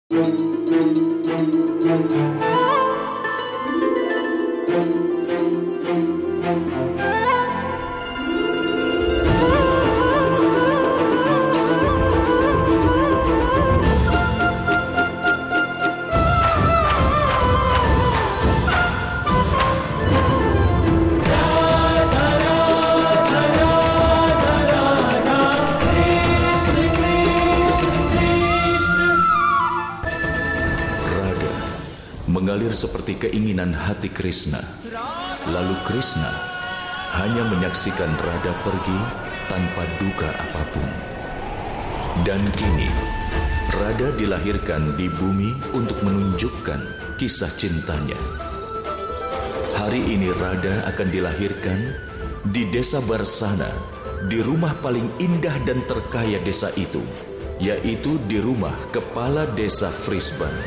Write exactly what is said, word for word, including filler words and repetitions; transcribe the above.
Mengalir seperti keinginan hati Krishna. Lalu Krishna hanya menyaksikan Radha pergi tanpa duka apapun. Dan kini Radha dilahirkan di bumi untuk menunjukkan kisah cintanya. Hari ini Radha akan dilahirkan di desa Barsana, di rumah paling indah dan terkaya desa itu, yaitu di rumah kepala desa Frisban.